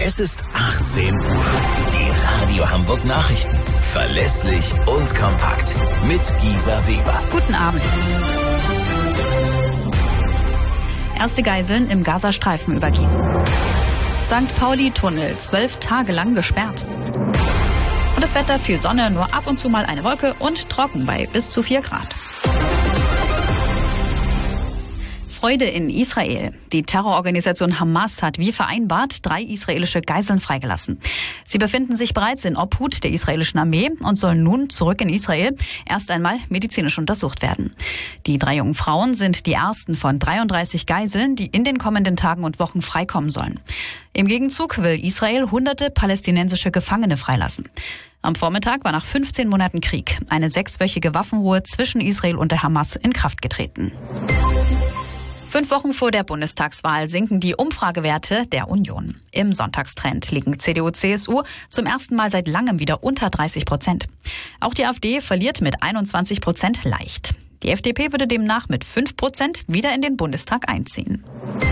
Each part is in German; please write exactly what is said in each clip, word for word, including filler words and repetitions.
Es ist achtzehn Uhr. Die Radio Hamburg Nachrichten. Verlässlich und kompakt. Mit Gisa Weber. Guten Abend. Erste Geiseln im Gazastreifen übergeben. Sankt Pauli-Tunnel zwölf Tage lang gesperrt. Und das Wetter, viel Sonne, nur ab und zu mal eine Wolke und trocken bei bis zu vier Grad. Freude in Israel. Die Terrororganisation Hamas hat wie vereinbart drei israelische Geiseln freigelassen. Sie befinden sich bereits in Obhut der israelischen Armee und sollen nun zurück in Israel erst einmal medizinisch untersucht werden. Die drei jungen Frauen sind die ersten von dreiunddreißig Geiseln, die in den kommenden Tagen und Wochen freikommen sollen. Im Gegenzug will Israel hunderte palästinensische Gefangene freilassen. Am Vormittag war nach fünfzehn Monaten Krieg eine sechswöchige Waffenruhe zwischen Israel und der Hamas in Kraft getreten. Fünf Wochen vor der Bundestagswahl sinken die Umfragewerte der Union. Im Sonntagstrend liegen C D U, C S U zum ersten Mal seit langem wieder unter dreißig Prozent. Auch die AfD verliert mit einundzwanzig Prozent leicht. Die F D P würde demnach mit fünf Prozent wieder in den Bundestag einziehen.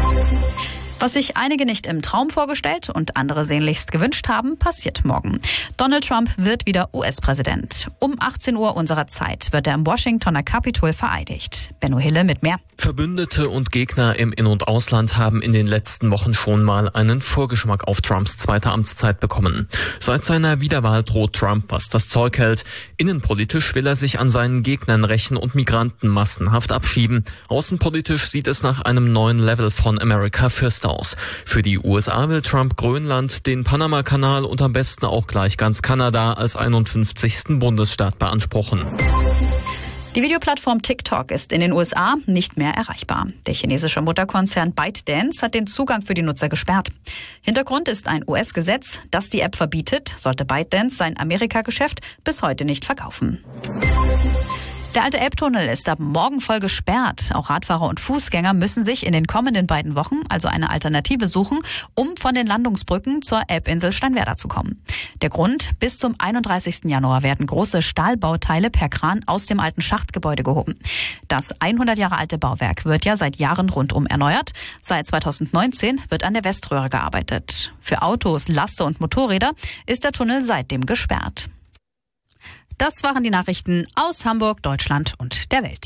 Was sich einige nicht im Traum vorgestellt und andere sehnlichst gewünscht haben, passiert morgen. Donald Trump wird wieder U S-Präsident. Um achtzehn Uhr unserer Zeit wird er im Washingtoner Capitol vereidigt. Benno Hille mit mehr. Verbündete und Gegner im In- und Ausland haben in den letzten Wochen schon mal einen Vorgeschmack auf Trumps zweite Amtszeit bekommen. Seit seiner Wiederwahl droht Trump, was das Zeug hält. Innenpolitisch will er sich an seinen Gegnern rächen und Migranten massenhaft abschieben. Außenpolitisch sieht es nach einem neuen Level von America First aus. Für die U S A will Trump Grönland, den Panama-Kanal und am besten auch gleich ganz Kanada als einundfünfzigsten Bundesstaat beanspruchen. Die Videoplattform TikTok ist in den U S A nicht mehr erreichbar. Der chinesische Mutterkonzern ByteDance hat den Zugang für die Nutzer gesperrt. Hintergrund ist ein U S-Gesetz, das die App verbietet, sollte ByteDance sein Amerika-Geschäft bis heute nicht verkaufen. Der alte Elbtunnel ist ab morgen voll gesperrt. Auch Radfahrer und Fußgänger müssen sich in den kommenden beiden Wochen also eine Alternative suchen, um von den Landungsbrücken zur Elbinsel Steinwerder zu kommen. Der Grund: bis zum einunddreißigsten Januar werden große Stahlbauteile per Kran aus dem alten Schachtgebäude gehoben. Das hundert Jahre alte Bauwerk wird ja seit Jahren rundum erneuert. Seit zweitausendneunzehn wird an der Weströhre gearbeitet. Für Autos, Laster und Motorräder ist der Tunnel seitdem gesperrt. Das waren die Nachrichten aus Hamburg, Deutschland und der Welt.